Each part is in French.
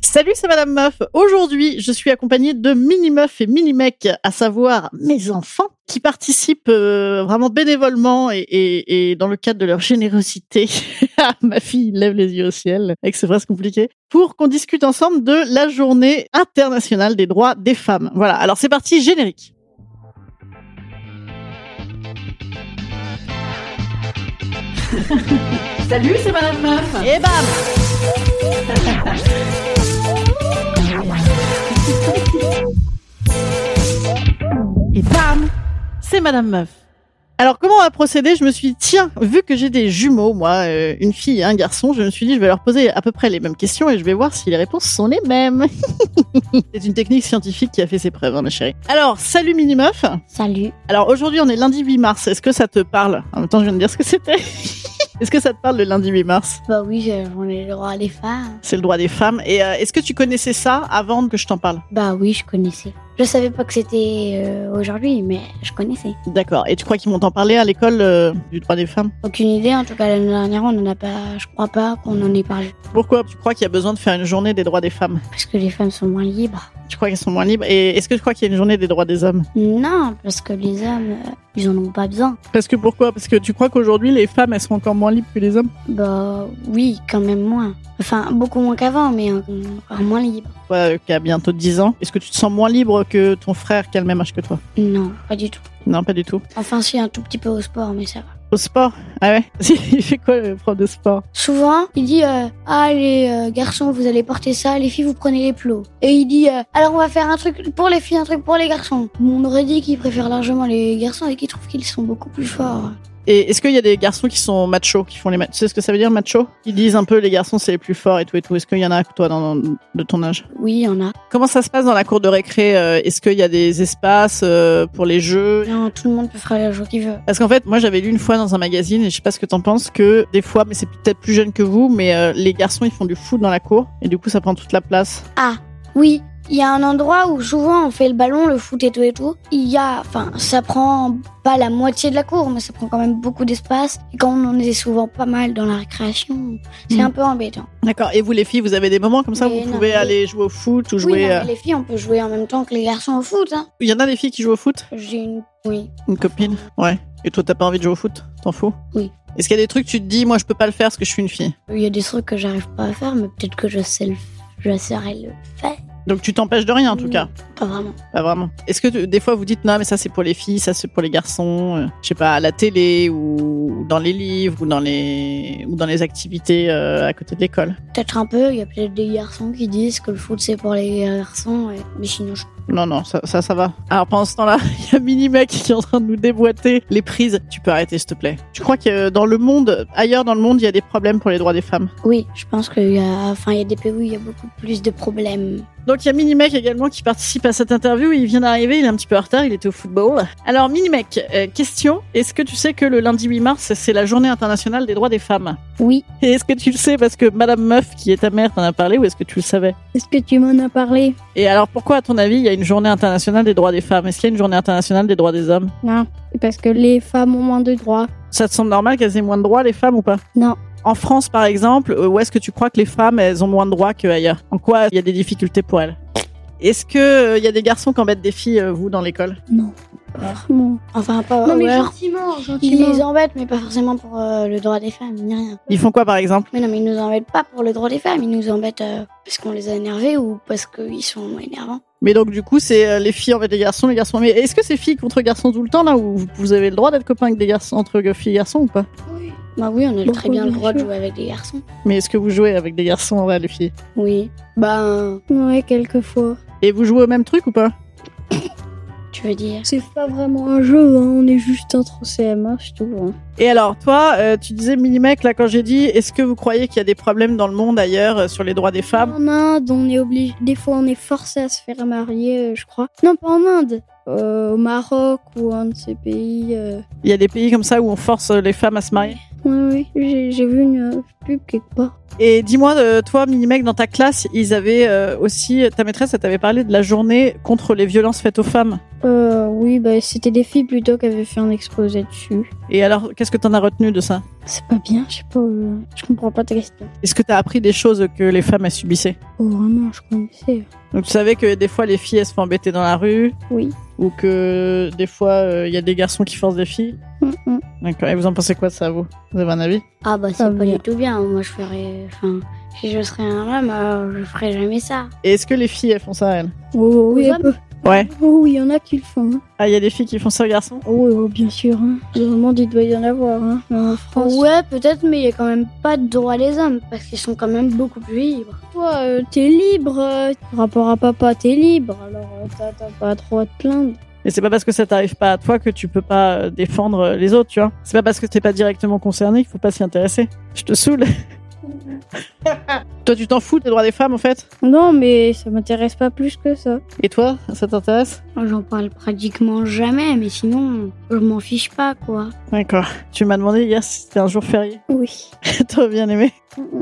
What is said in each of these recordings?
Salut, c'est Madame Meuf. Aujourd'hui, je suis accompagnée de Mini-Meuf et Mini-Mec, à savoir mes enfants, qui participent vraiment bénévolement et dans le cadre de leur générosité. Ma fille lève les yeux au ciel, avec ses phrases compliquées, pour qu'on discute ensemble de la journée internationale des droits des femmes. Voilà, alors c'est parti, générique. Salut, c'est Madame Meuf. Et bam! Et bam, c'est Madame Meuf. Alors, comment on va procéder? Je me suis dit, tiens, vu que j'ai des jumeaux, moi, une fille et un garçon, je me suis dit, je vais leur poser à peu près les mêmes questions et je vais voir si les réponses sont les mêmes. C'est une technique scientifique qui a fait ses preuves, hein, ma chérie. Alors, salut Mini Meuf. Salut. Alors, aujourd'hui, on est lundi 8 mars. Est-ce que ça te parle? En même temps, je viens de dire ce que c'était. Est-ce que ça te parle le lundi 8 mars? Bah oui, on est le droit des femmes. C'est le droit des femmes. Et est-ce que tu connaissais ça avant que je t'en parle? Bah oui, je connaissais. Je savais pas que c'était aujourd'hui, mais je connaissais. D'accord. Et tu crois qu'ils m'ont en parlé à l'école du droit des femmes? Aucune idée, en tout cas l'année dernière, on en a pas. Je crois pas qu'on en ait parlé. Pourquoi tu crois qu'il y a besoin de faire une journée des droits des femmes? Parce que les femmes sont moins libres. Tu crois qu'elles sont moins libres? Et est-ce que tu crois qu'il y a une journée des droits des hommes? Non, parce que les hommes, ils en ont pas besoin. Parce que pourquoi? Parce que tu crois qu'aujourd'hui les femmes elles sont encore moins libres que les hommes? Bah oui, quand même moins. Enfin, beaucoup moins qu'avant, mais encore moins libres. Toi qui as bientôt 10 ans, est-ce que tu te sens moins libre que ton frère qui a le même âge que toi? Non, pas du tout. Non, pas du tout. Enfin, si, un tout petit peu au sport, mais ça va. Au sport? Ah ouais? Il fait quoi le prof de sport? Souvent, il dit ah les garçons vous allez porter ça, les filles vous prenez les plots. Et il dit alors on va faire un truc pour les filles, un truc pour les garçons. On aurait dit qu'il préfère largement les garçons et qu'il trouve qu'ils sont beaucoup plus forts. Et est-ce qu'il y a des garçons qui sont machos, qui font les machos? Tu sais ce que ça veut dire macho? Ils disent un peu les garçons c'est les plus forts et tout et tout. Est-ce qu'il y en a toi de ton âge? Oui, il y en a. Comment ça se passe dans la cour de récré? Est-ce qu'il y a des espaces pour les jeux? Non, tout le monde peut faire le jeu qu'il veut. Parce qu'en fait, moi j'avais lu une fois dans un magazine et je sais pas ce que t'en penses que des fois, mais c'est peut-être plus jeune que vous, mais les garçons ils font du foot dans la cour et du coup ça prend toute la place. Ah, oui. Il y a un endroit où souvent on fait le ballon, le foot et tout et tout. Ça prend pas la moitié de la cour, mais ça prend quand même beaucoup d'espace. Et quand on est souvent pas mal dans la récréation, c'est un peu embêtant. D'accord. Et vous les filles, vous avez des moments comme ça où vous pouvez aller jouer au foot ou jouer... Oui, les filles, on peut jouer en même temps que les garçons au foot. Hein. Il y en a des filles qui jouent au foot? J'ai une copine? Ouais. Et toi, t'as pas envie de jouer au foot? T'en fous? Oui. Est-ce qu'il y a des trucs que tu te dis, moi je peux pas le faire parce que je suis une fille? Il y a des trucs que j'arrive pas à faire, mais peut-être que je saurais le faire. Donc tu t'empêches de rien en tout cas? Pas vraiment. Pas vraiment. Est-ce que des fois vous dites non mais ça c'est pour les filles, ça c'est pour les garçons, je sais pas, à la télé ou dans les livres ou dans les activités à côté de l'école? Peut-être un peu, il y a peut-être des garçons qui disent que le foot c'est pour les garçons, mais sinon Non, ça va. Alors pendant ce temps-là, il y a Mini-Mec qui est en train de nous déboîter les prises. Tu peux arrêter s'il te plaît. Tu crois que dans le monde, ailleurs dans le monde, il y a des problèmes pour les droits des femmes? Oui, je pense qu'il y a des pays où il y a beaucoup plus de problèmes. Donc il y a Mini-Mec également qui participe à cette interview. Il vient d'arriver, il est un petit peu en retard, il était au football. Alors Mini-Mec, question, est-ce que tu sais que le lundi 8 mars, c'est la journée internationale des droits des femmes? Oui. Et est-ce que tu le sais parce que Madame Meuf, qui est ta mère, t'en a parlé ou est-ce que tu le savais? Est-ce que tu m'en as parlé? Et alors pourquoi à ton avis il y a une journée internationale des droits des femmes? Est-ce qu'il y a une journée internationale des droits des hommes? Non, parce que les femmes ont moins de droits. Ça te semble normal qu'elles aient moins de droits les femmes ou pas? Non. En France par exemple, où est-ce que tu crois que les femmes elles ont moins de droits qu'ailleurs? En quoi il y a des difficultés pour elles? Est-ce que il y a des garçons qui embêtent des filles, vous, dans l'école? Non. Non. Enfin, pas... Non, mais gentiment. Ils les embêtent, mais pas forcément pour le droit des femmes, ni rien. Ils font quoi, par exemple? Mais non, mais ils nous embêtent pas pour le droit des femmes. Ils nous embêtent parce qu'on les a énervés ou parce qu'ils sont énervants. Mais donc, du coup, c'est les filles embêtent les garçons. Mais est-ce que c'est filles contre garçons tout le temps, là, où vous avez le droit d'être copains avec des garçons, entre filles et garçons, ou pas? Oui. Bah oui, on a très bien le droit de jouer avec des garçons. Mais est-ce que vous jouez avec des garçons, ouais, les filles? Oui. Ouais, quelquefois. Et vous jouez au même truc ou pas? Tu veux dire? C'est pas vraiment un jeu, hein. On est juste entre CM1, c'est tout. Hein. Et alors, toi, tu disais, Mini-Mec, là, quand j'ai dit, est-ce que vous croyez qu'il y a des problèmes dans le monde ailleurs sur les droits des femmes? En Inde, on est obligé. Des fois, on est forcé à se faire marier, je crois. Non, pas en Inde. Au Maroc ou un de ces pays. Il y a des pays comme ça où on force les femmes à se marier? Oui, j'ai vu une pub quelque part. Et dis-moi, toi, Minimec, dans ta classe, ils avaient aussi, ta maîtresse, elle t'avait parlé de la journée contre les violences faites aux femmes. Oui, c'était des filles plutôt qui avaient fait un exposé dessus. Et alors, qu'est-ce que t'en as retenu de ça? C'est pas bien, je sais pas, je comprends pas ta question. Est-ce que t'as appris des choses que les femmes elles subissaient? Oh, vraiment, je connaissais. Donc tu savais que des fois les filles elles se font embêter dans la rue? Oui. Ou que des fois il y a des garçons qui forcent des filles? D'accord. Et vous en pensez quoi de ça, vous avez un avis? Ah bah c'est pas du tout bien. Moi je ferais... Enfin, si je serais un homme, je ferais jamais ça. Et est-ce que les filles elles font ça, elles? Oh, oui, un peu. Ouais. Oh oui, il y en a qui le font. Hein. Ah, il y a des filles qui font ça aux garçons? Oh, bien sûr. Hein. Dans le monde, il doit y en avoir. Hein. En France. Ouais, peut-être, mais il y a quand même pas de droit des hommes, parce qu'ils sont quand même beaucoup plus libres. Toi, t'es libre. Par rapport à papa, t'es libre. Alors, t'as pas trop à te plaindre. Mais c'est pas parce que ça t'arrive pas à toi que tu peux pas défendre les autres, tu vois. C'est pas parce que t'es pas directement concerné qu'il faut pas s'y intéresser. Je te saoule. Toi, tu t'en fous des droits des femmes, en fait? Non, mais ça m'intéresse pas plus que ça. Et toi, ça t'intéresse? J'en parle pratiquement jamais, mais sinon, je m'en fiche pas, quoi. D'accord. Tu m'as demandé hier si c'était un jour férié. Oui. T'aurais bien aimé?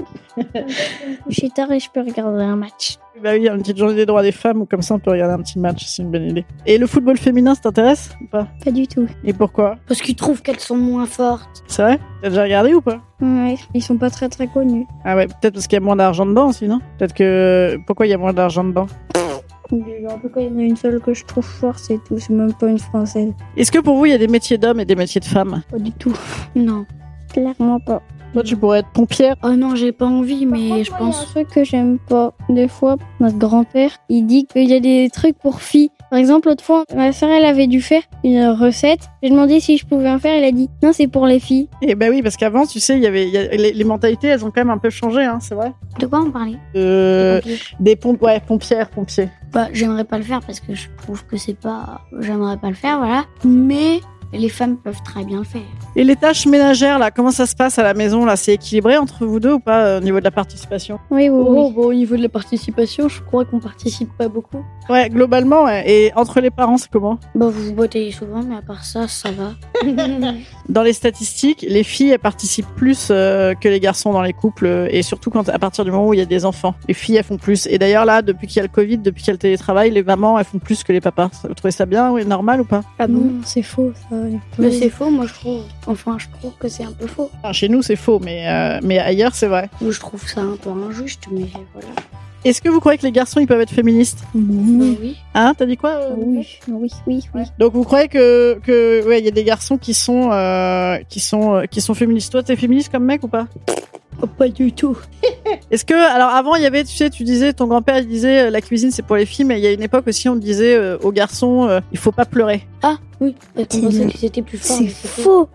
Je suis tard et je peux regarder un match. Bah oui, une petite journée des droits des femmes, ou comme ça on peut regarder un petit match, c'est une bonne idée. Et le football féminin, ça t'intéresse ou pas? Pas du tout. Et pourquoi? Parce qu'ils trouvent qu'elles sont moins fortes. C'est vrai? T'as déjà regardé ou pas? Ouais, ils sont pas très très connus. Ah ouais, peut-être parce qu'il y a moins d'argent dedans aussi, non? Peut-être que... Pourquoi il y a moins d'argent dedans? En tout cas, il y en a une seule que je trouve forte, c'est tout. C'est même pas une française. Est-ce que pour vous, il y a des métiers d'hommes et des métiers de femmes? Pas du tout. Non. Clairement pas. Toi, tu pourrais être pompière? Oh non, j'ai pas envie, mais je Il y a un pense... truc que j'aime pas. Des fois, notre grand-père, il dit qu'il y a des trucs pour filles. Par exemple, l'autre fois, ma soeur, elle avait dû faire une recette. J'ai demandé si je pouvais en faire. Elle a dit non, c'est pour les filles. Eh ben oui, parce qu'avant, tu sais, il y avait les mentalités, elles ont quand même un peu changé, hein, c'est vrai. De quoi on parlait? Pompiers. Bah, j'aimerais pas le faire parce que je trouve que c'est pas... J'aimerais pas le faire, voilà. Mais les femmes peuvent très bien le faire. Et les tâches ménagères, là, comment ça se passe à la maison, là? C'est équilibré entre vous deux ou pas au niveau de la participation? Oui. Bon, au niveau de la participation, je crois qu'on participe pas beaucoup. Ouais, globalement, ouais. Et entre les parents, c'est comment? Bah, vous vous battez souvent, mais à part ça, ça va. Dans les statistiques, les filles, elles participent plus que les garçons dans les couples, et surtout à partir du moment où il y a des enfants. Les filles, elles font plus. Et d'ailleurs, là, depuis qu'il y a le Covid, depuis qu'il y a le télétravail, les mamans, elles font plus que les papas. Vous trouvez ça bien, oui, normal ou pas? Ah bon? Non, c'est faux, ça. Mais c'est faux, moi, je trouve. Enfin, je trouve que c'est un peu faux. Enfin, chez nous, c'est faux, mais ailleurs, c'est vrai. Moi, je trouve ça un peu injuste, mais voilà. Est-ce que vous croyez que les garçons, ils peuvent être féministes? Oui. Hein? T'as dit quoi? Oui. Donc vous croyez que ouais, il y a des garçons qui sont féministes. Toi, t'es féministe comme mec ou pas? Oh, pas du tout. Est-ce que alors avant il y avait, tu sais, tu disais ton grand-père il disait la cuisine c'est pour les filles, mais il y a une époque aussi on disait aux garçons il faut pas pleurer. Ah oui, parce qu'on pensait que c'était plus fort. C'est faux.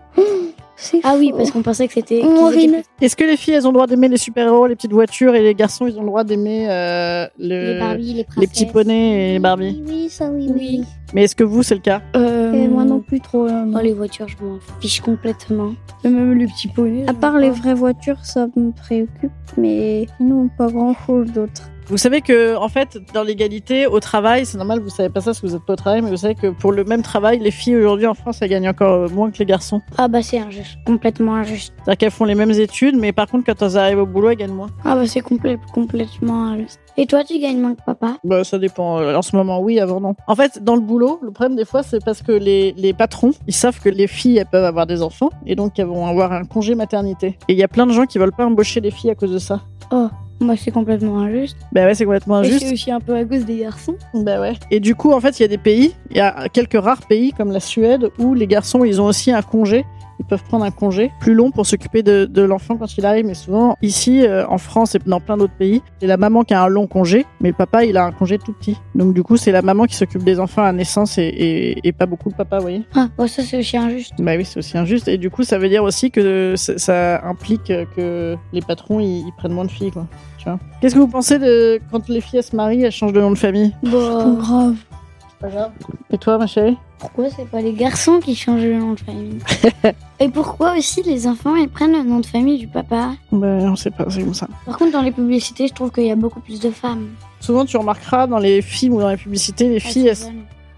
Ah oui, parce qu'on pensait que c'était... Est-ce que les filles elles ont le droit d'aimer les super-héros, les petites voitures, et les garçons ils ont le droit d'aimer les Barbie, les princesses. les petits poneys et les Barbie? Oui, ça oui. Mais est-ce que vous c'est le cas? Et moi non plus trop. Oh, les voitures, je m'en fiche complètement. Et même les petits poneys. À part les vraies voitures, ça me préoccupe, mais sinon pas grand-chose d'autre. Vous savez que, en fait, dans l'égalité au travail, c'est normal, vous savez pas ça parce que vous êtes pas au travail, mais vous savez que pour le même travail, les filles aujourd'hui en France, elles gagnent encore moins que les garçons. Ah bah c'est injuste, complètement injuste. C'est-à-dire qu'elles font les mêmes études, mais par contre, quand elles arrivent au boulot, elles gagnent moins. Ah bah c'est complètement injuste. Et toi, tu gagnes moins que papa? Bah ça dépend. En ce moment, oui, avant non. En fait, dans le boulot, le problème des fois, c'est parce que les patrons, ils savent que les filles, elles peuvent avoir des enfants, et donc elles vont avoir un congé maternité. Et il y a plein de gens qui veulent pas embaucher les filles à cause de ça. Oh. Moi, c'est complètement injuste. Bah ouais, c'est complètement injuste. Et c'est aussi un peu à cause des garçons. Bah ouais. Et du coup, en fait, il y a des pays, il y a quelques rares pays comme la Suède où les garçons, ils ont aussi un congé. Ils peuvent prendre un congé plus long pour s'occuper de l'enfant quand il arrive. Mais souvent, ici, en France et dans plein d'autres pays, c'est la maman qui a un long congé, mais le papa, il a un congé tout petit. Donc du coup, c'est la maman qui s'occupe des enfants à la naissance et pas beaucoup le papa, vous voyez. Ah, bon, ça c'est aussi injuste. Bah oui, c'est aussi injuste. Et du coup, ça veut dire aussi que ça implique que les patrons, ils prennent moins de filles, quoi. Tu vois. Qu'est-ce que vous pensez de quand les filles elles se marient, elles changent de nom de famille? Bah, grave. Pas grave. Et toi, ma chérie? Pourquoi c'est pas les garçons qui changent le nom de famille? Et pourquoi aussi les enfants ils prennent le nom de famille du papa? Ben, on sait pas, c'est comme ça. Par contre, dans les publicités, je trouve qu'il y a beaucoup plus de femmes. Souvent, tu remarqueras dans les films ou dans les publicités, les filles,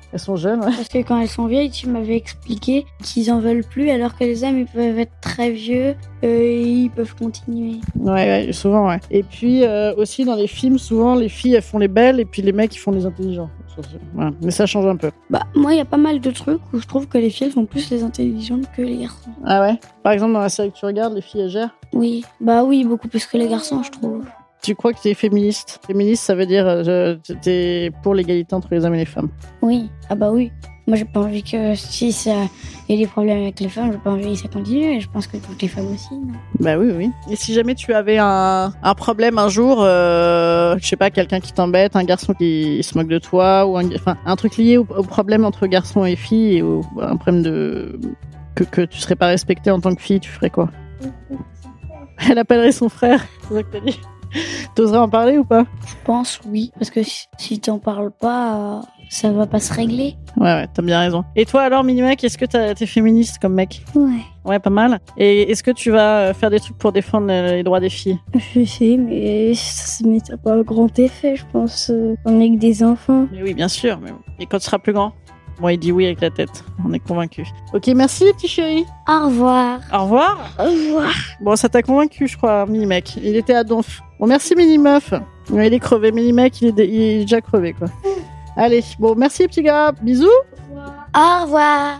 Elles sont jeunes, ouais. Parce que quand elles sont vieilles, tu m'avais expliqué qu'ils en veulent plus, alors que les hommes, ils peuvent être très vieux et ils peuvent continuer. Ouais, souvent, ouais. Et puis, aussi, dans les films, souvent, les filles, elles font les belles et puis les mecs, ils font les intelligents. Voilà. Mais ça change un peu. Bah, moi, il y a pas mal de trucs où je trouve que les filles, elles font plus les intelligentes que les garçons. Ah ouais? Par exemple, dans la série que tu regardes, les filles, elles gèrent? Oui, bah oui, beaucoup plus que les garçons, je trouve. Tu crois que tu es féministe? Féministe, ça veut dire t'es pour l'égalité entre les hommes et les femmes. Oui, ah bah oui. Moi, j'ai pas envie que si ça y a des problèmes avec les femmes, j'ai pas envie que ça continue. Et je pense que toutes les femmes aussi, non? Bah oui, oui. Et si jamais tu avais un problème un jour, je sais pas, quelqu'un qui t'embête, un garçon qui se moque de toi, ou un truc lié au problème entre garçons et filles, ou un problème de que tu serais pas respectée en tant que fille, tu ferais quoi? Elle appellerait son frère, c'est ça que t'as dit. T'oserais en parler ou pas? Je pense oui, parce que si t'en parles pas, ça va pas se régler. Ouais, t'as bien raison. Et toi alors, Minimec, est-ce que t'es féministe comme mec? Ouais. Ouais, pas mal. Et est-ce que tu vas faire des trucs pour défendre les droits des filles? Je sais, mais ça n'a pas grand effet, je pense. On est que des enfants. Mais oui, bien sûr. Mais... Et quand tu seras plus grand? Bon, il dit oui avec la tête. On est convaincus. Ok, merci, petit chéri. Au revoir. Au revoir. Au revoir. Bon, ça t'a convaincu, je crois, Minimec. Il était à Donf. Bon, merci, Minimeuf. Ouais, il est crevé. Minimec, il est déjà crevé, quoi. Allez, bon, merci, petit gars. Bisous. Au revoir.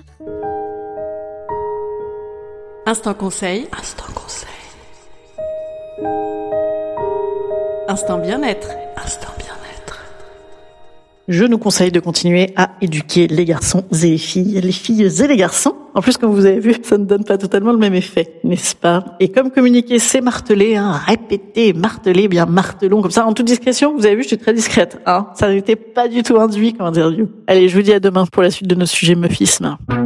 Instant conseil. Instant conseil. Instant bien-être. Instant bien-être. Je nous conseille de continuer à éduquer les garçons et les filles et les garçons. En plus, comme vous avez vu, ça ne donne pas totalement le même effet, n'est-ce pas? Et comme communiquer, c'est marteler, répéter, marteler, bien martelons, comme ça, en toute discrétion. Vous avez vu, je suis très discrète, Ça n'était pas du tout induit comme interview. Allez, je vous dis à demain pour la suite de nos sujets meufisme.